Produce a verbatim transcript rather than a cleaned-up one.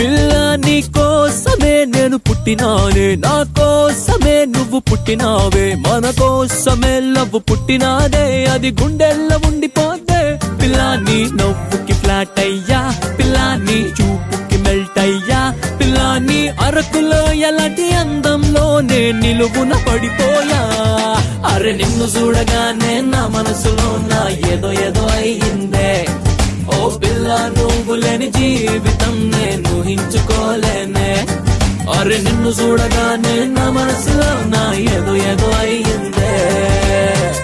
పిల్ల నీ కోసమే నేను పుట్టినానే, నా కోసమే నువ్వు పుట్టినావే, మన కోసమే లవ్ పుట్టినాదే, అది గుండెల్లో ఉండిపోతే. పిల్ల నీ నవ్వుకి ఫ్లాట్ అయ్యా, పిల్ల నీ చూపుకి మెల్ట్ అయ్యా, పిల్ల నీ అరకులో ఎలాంటి అందంలో నే నిలువున పడిపోయా. అరే నిన్ను చూడగానే నా మనసులో నా ఏదో ఏదో అయ్యిందే, ఓ పిల్ల నువ్వు లేని జీవితం నేను ఊహించుకోలేనే. అరే నిన్ను చూడగానే నా మనసులో నా ఏదో ఏదో అయ్యిందే.